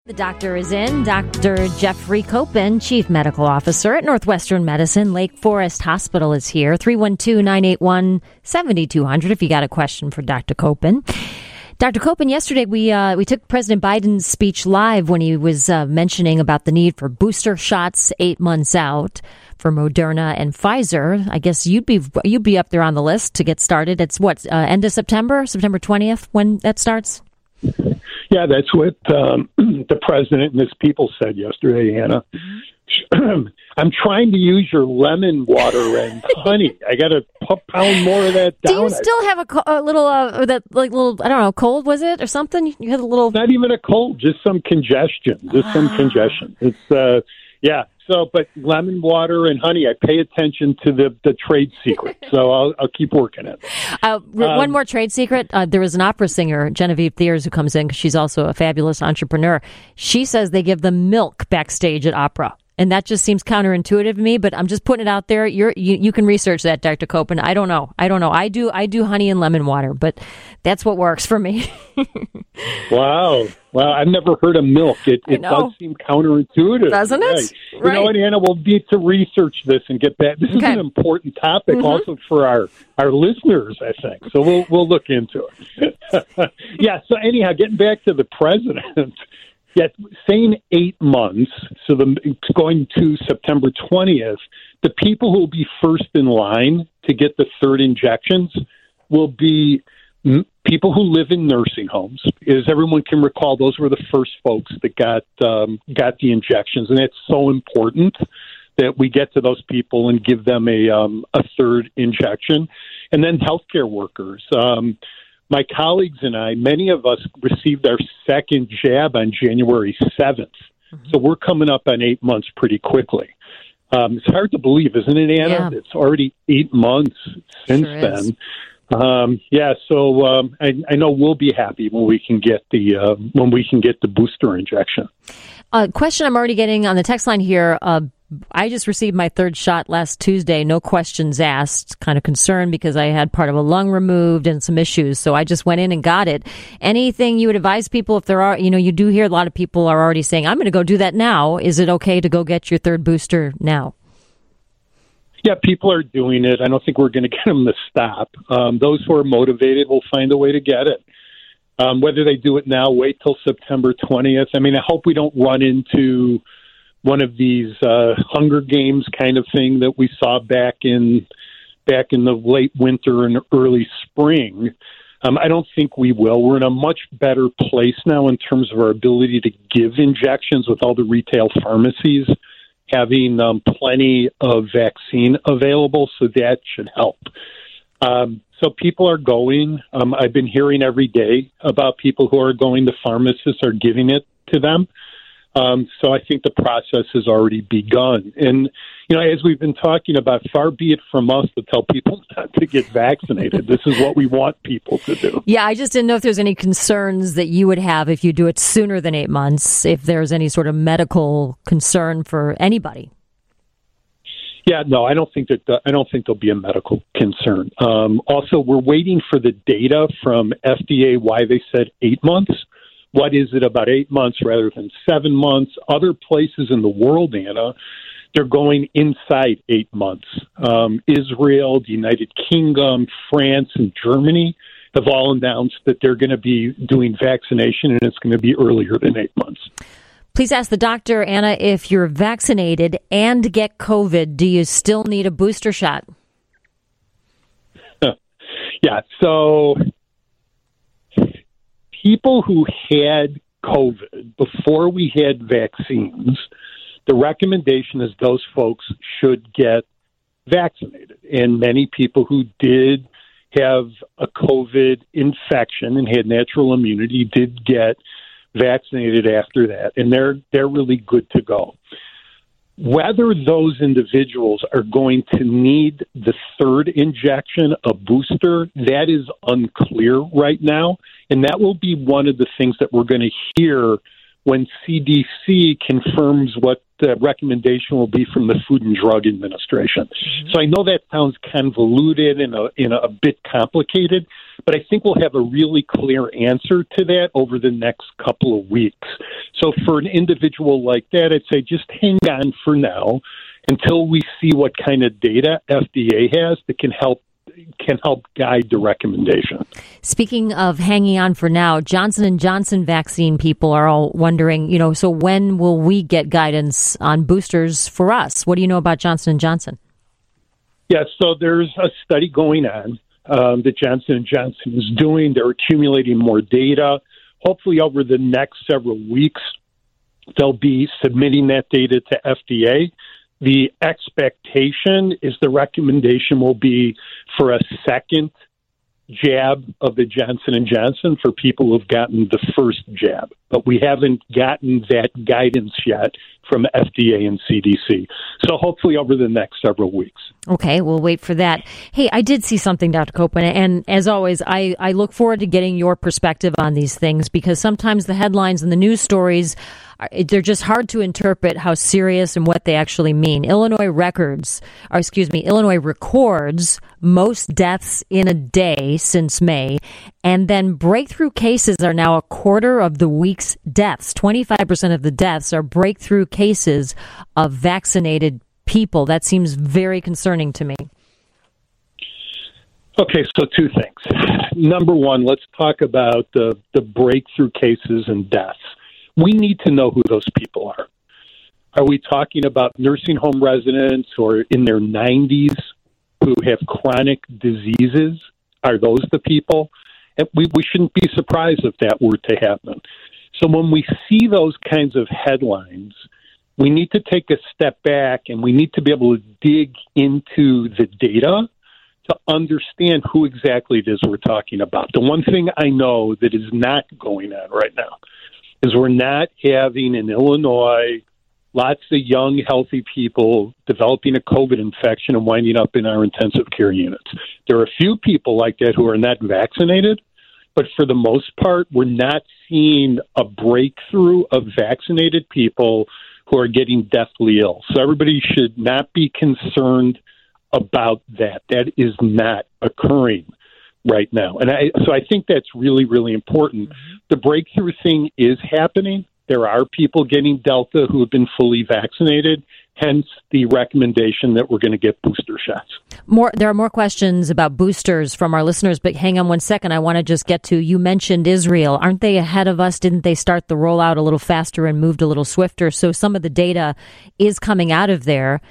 The doctor is in. Dr. Jeffrey Copen, Chief Medical Officer at Northwestern Medicine. Lake Forest Hospital is here. 312-981-7200 if you got a question for Dr. Copen. Dr. Copen, yesterday we took President Biden's speech live when he was mentioning about the need for booster shots 8 months out for Moderna and Pfizer. I guess you'd be up there on the list to get started. It's end of September 20th when that starts? Yeah, that's what the president and his people said yesterday, Anna. I'm trying to use your lemon water and honey. I got to pound more of that down. Do you still have a little, I don't know, cold, was it, or something? You had a little... Not even a cold, just some congestion. It's, yeah. So, but lemon water and honey, I pay attention to the trade secret. So I'll keep working it. One more trade secret. There was an opera singer, Genevieve Thiers, who comes in because she's also a fabulous entrepreneur. She says they give them milk backstage at opera. And that just seems counterintuitive to me, but I'm just putting it out there. You can research that, Dr. Copen. I don't know. I do honey and lemon water, but that's what works for me. Wow. Well, I've never heard of milk. It does seem counterintuitive. Doesn't it? Right. Right. You know what, Anna, we'll need to research this and get back. This is an important topic also for our listeners, I think. So we'll look into it. Yeah, so anyhow, getting back to the president. Yet, saying 8 months, so going to September 20th, the people who will be first in line to get the third injections will be people who live in nursing homes. As everyone can recall, those were the first folks that got the injections, and it's so important that we get to those people and give them a third injection. And then healthcare workers. My colleagues and I, many of us received our second jab on January 7th. Mm-hmm. So we're coming up on 8 months pretty quickly. It's hard to believe, isn't it, Anna? Yeah. It's already 8 months since then. So I know we'll be happy when we can get the booster injection. Question I'm already getting on the text line here. I just received my third shot last Tuesday. No questions asked. Kind of concerned because I had part of a lung removed and some issues. So I just went in and got it. Anything you would advise people if there are, you do hear a lot of people are already saying, I'm going to go do that now. Is it okay to go get your third booster now? Yeah, people are doing it. I don't think we're going to get them to stop. Those who are motivated will find a way to get it. Whether they do it now, wait till September 20th. I mean, I hope we don't run into one of these Hunger Games kind of thing that we saw back in the late winter and early spring. I don't think we will. We're in a much better place now in terms of our ability to give injections with all the retail pharmacies having plenty of vaccine available, so that should help. So people are going. I've been hearing every day about people who are going. The pharmacists are giving it to them. So I think the process has already begun. And, as we've been talking about, far be it from us to tell people not to get vaccinated. This is what we want people to do. Yeah, I just didn't know if there's any concerns that you would have if you do it sooner than 8 months, if there's any sort of medical concern for anybody. Yeah, no, I don't think there'll be a medical concern. Also, we're waiting for the data from FDA why they said 8 months. What is it about 8 months rather than 7 months? Other places in the world, Anna, they're going inside 8 months. Israel, the United Kingdom, France, and Germany have all announced that they're going to be doing vaccination, and it's going to be earlier than 8 months. Please ask the doctor, Anna, if you're vaccinated and get COVID, do you still need a booster shot? Yeah, so people who had COVID before we had vaccines, the recommendation is those folks should get vaccinated. And many people who did have a COVID infection and had natural immunity did get vaccinated after that, and they're really good to go. Whether those individuals are going to need the third injection, a booster, that is unclear right now. And that will be one of the things that we're going to hear when CDC confirms what the recommendation will be from the Food and Drug Administration. So I know that sounds convoluted and a bit complicated, but I think we'll have a really clear answer to that over the next couple of weeks. So for an individual like that, I'd say just hang on for now until we see what kind of data FDA has that can help guide the recommendation. Speaking of hanging on for now, Johnson & Johnson vaccine people are all wondering, so when will we get guidance on boosters for us? What do you know about Johnson & Johnson? Yeah, so there's a study going on that Johnson & Johnson is doing. They're accumulating more data. Hopefully over the next several weeks, they'll be submitting that data to FDA. The expectation is the recommendation will be for a second jab of the Johnson & Johnson for people who have gotten the first jab. But we haven't gotten that guidance yet from FDA and CDC. So hopefully over the next several weeks. Okay, we'll wait for that. Hey, I did see something, Dr. Koppen, and as always, I look forward to getting your perspective on these things because sometimes the headlines and the news stories, they're just hard to interpret how serious and what they actually mean. Illinois records most deaths in a day since May, and then breakthrough cases are now a quarter of the week's deaths. 25% of the deaths are breakthrough cases of vaccinated people. That seems very concerning to me. Okay, so two things. Number one, let's talk about the breakthrough cases and deaths. We need to know who those people are. Are we talking about nursing home residents who are in their 90s who have chronic diseases? Are those the people? And we shouldn't be surprised if that were to happen. So when we see those kinds of headlines, we need to take a step back and we need to be able to dig into the data to understand who exactly it is we're talking about. The one thing I know that is not going on right now is we're not having in Illinois lots of young, healthy people developing a COVID infection and winding up in our intensive care units. There are a few people like that who are not vaccinated, but for the most part, we're not seeing a breakthrough of vaccinated people who are getting deathly ill. So everybody should not be concerned about that. That is not occurring right now. And so I think that's really, really important. The breakthrough thing is happening. There are people getting Delta who have been fully vaccinated, hence the recommendation that we're going to get booster shots. There are more questions about boosters from our listeners, but hang on one second. I want to just get to, you mentioned Israel. Aren't they ahead of us? Didn't they start the rollout a little faster and moved a little swifter? So some of the data is coming out of there.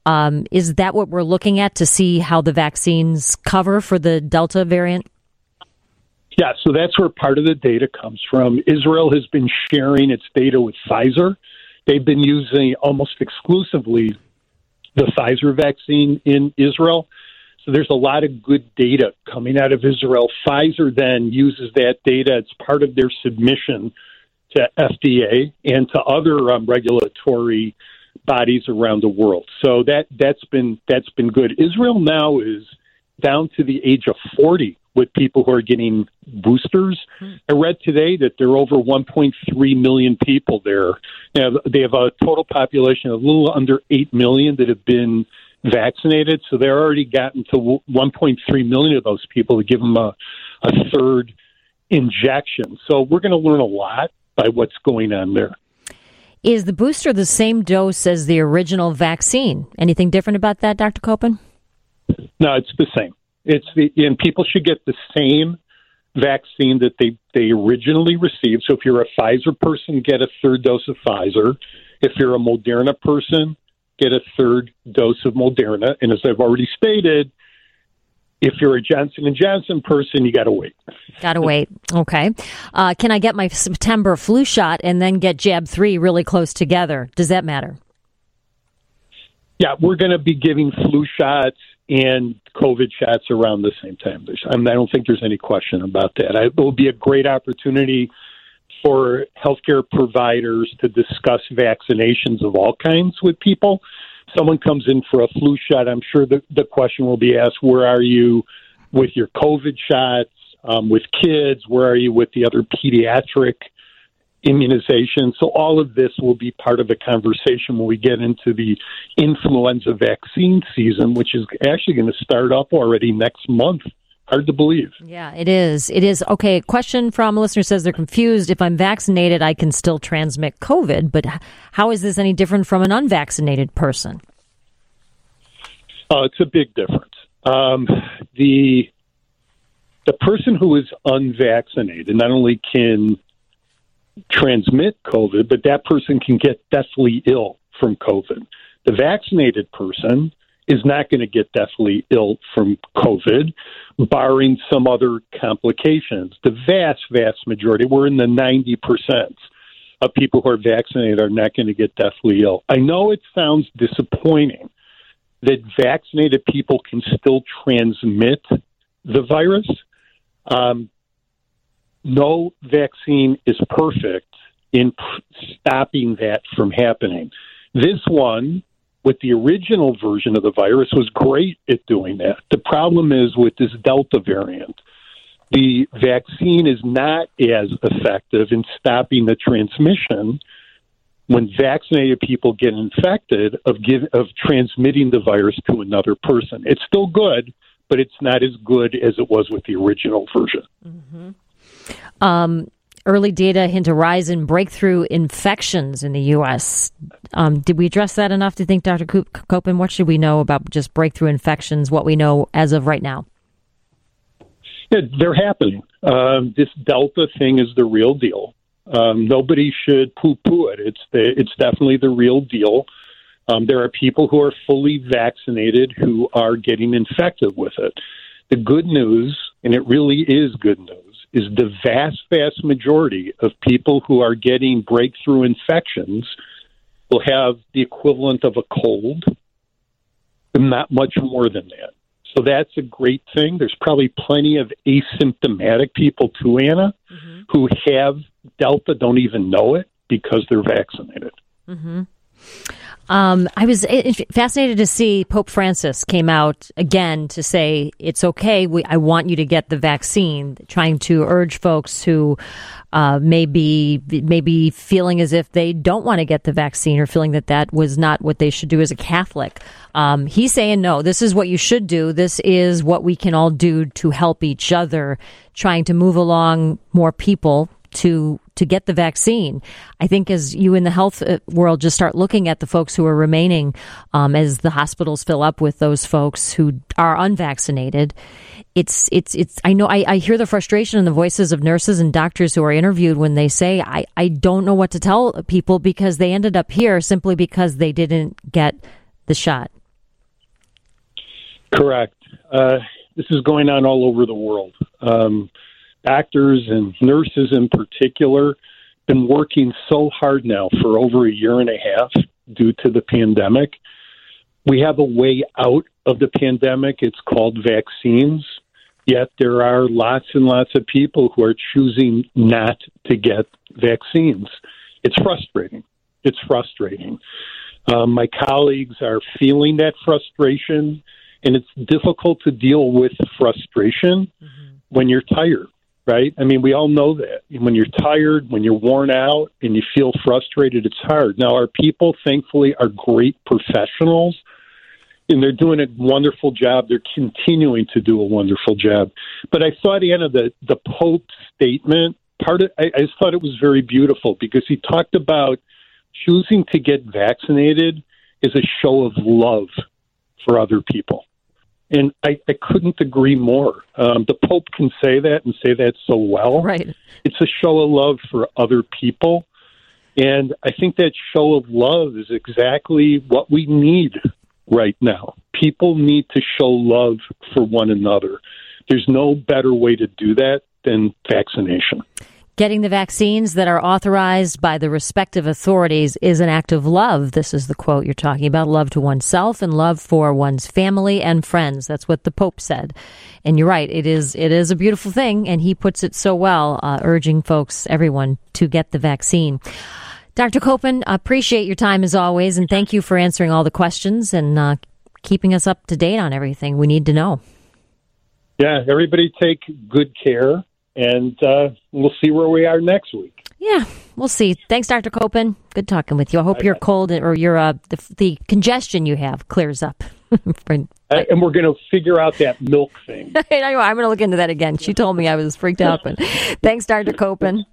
Is that what we're looking at to see how the vaccines cover for the Delta variant? Yeah, so that's where part of the data comes from. Israel has been sharing its data with Pfizer. They've been using almost exclusively the Pfizer vaccine in Israel. So there's a lot of good data coming out of Israel. Pfizer then uses that data as part of their submission to FDA and to other regulatory bodies around the world. So that's been good. Israel now is down to the age of 40 with people who are getting boosters. I read today that there are over 1.3 million people there. They have a total population of a little under 8 million that have been vaccinated. So they're already gotten to 1.3 million of those people to give them a third injection. So we're going to learn a lot by what's going on there. Is the booster the same dose as the original vaccine? Anything different about that, Dr. Koppen? No, it's the same. And people should get the same vaccine that they originally received. So if you're a Pfizer person, get a third dose of Pfizer. If you're a Moderna person, get a third dose of Moderna. And as I've already stated, if you're a Johnson & Johnson person, you got to wait. Got to wait. Okay. Can I get my September flu shot and then get jab 3 really close together? Does that matter? Yeah, we're going to be giving flu shots and COVID shots around the same time. I don't think there's any question about that. It will be a great opportunity for healthcare providers to discuss vaccinations of all kinds with people. Someone comes in for a flu shot, I'm sure the question will be asked, where are you with your COVID shots, with kids? Where are you with the other pediatric immunization. So all of this will be part of the conversation when we get into the influenza vaccine season, which is actually going to start up already next month. Hard to believe. Yeah, it is. It is. Okay, a question from a listener says they're confused. If I'm vaccinated, I can still transmit COVID, but how is this any different from an unvaccinated person? It's a big difference. The person who is unvaccinated not only can transmit COVID, but that person can get deathly ill from COVID. The vaccinated person is not going to get deathly ill from COVID, barring some other complications. The vast, vast majority, we're in the 90% of people who are vaccinated are not going to get deathly ill. I know it sounds disappointing that vaccinated people can still transmit the virus. No vaccine is perfect in stopping that from happening. This one, with the original version of the virus, was great at doing that. The problem is with this Delta variant, the vaccine is not as effective in stopping the transmission when vaccinated people get infected of transmitting the virus to another person. It's still good, but it's not as good as it was with the original version. Mm-hmm. Early data hint a rise in breakthrough infections in the U.S. Did we address that enough, do you think, Dr. Koppen? What should we know about just breakthrough infections, what we know as of right now? Yeah, they're happening. This Delta thing is the real deal. Nobody should poo-poo it. It's definitely the real deal. There are people who are fully vaccinated who are getting infected with it. The good news, and it really is good news, is the vast, vast majority of people who are getting breakthrough infections will have the equivalent of a cold, and not much more than that. So that's a great thing. There's probably plenty of asymptomatic people too, Anna, who have Delta, don't even know it because they're vaccinated. Mm-hmm. I was fascinated to see Pope Francis came out again to say it's okay. I want you to get the vaccine, trying to urge folks who may be feeling as if they don't want to get the vaccine or feeling that was not what they should do as a Catholic. He's saying, no, this is what you should do. This is what we can all do to help each other, trying to move along more people to get the vaccine. I think as you in the health world just start looking at the folks who are remaining, as the hospitals fill up with those folks who are unvaccinated, it's I know I hear the frustration in the voices of nurses and doctors who are interviewed when they say, I don't know what to tell people because they ended up here simply because they didn't get the shot. Correct. This is going on all over the world. Doctors and nurses in particular been working so hard now for over a year and a half due to the pandemic. We have a way out of the pandemic. It's called vaccines. Yet there are lots and lots of people who are choosing not to get vaccines. It's frustrating. It's frustrating. My colleagues are feeling that frustration, and it's difficult to deal with frustration when you're tired. Right? I mean, we all know that. When you're tired, when you're worn out, and you feel frustrated, it's hard. Now, our people, thankfully, are great professionals, and they're doing a wonderful job. They're continuing to do a wonderful job. But I thought, Anna, the Pope's statement, I just thought it was very beautiful because he talked about choosing to get vaccinated is a show of love for other people. And I couldn't agree more. The Pope can say that and say that so well. Right. It's a show of love for other people. And I think that show of love is exactly what we need right now. People need to show love for one another. There's no better way to do that than vaccination. Getting the vaccines that are authorized by the respective authorities is an act of love. This is the quote you're talking about, love to oneself and love for one's family and friends. That's what the Pope said. And you're right, it is a beautiful thing, and he puts it so well, urging folks, everyone, to get the vaccine. Dr. Koppen, appreciate your time as always, and thank you for answering all the questions and keeping us up to date on everything we need to know. Yeah, everybody take good care. and we'll see where we are next week. Yeah, we'll see. Thanks, Dr. Copen. Good talking with you. I hope your cold or your the congestion you have clears up. And we're going to figure out that milk thing. I'm going to look into that again. She told me I was freaked out, but thanks, Dr. Copen.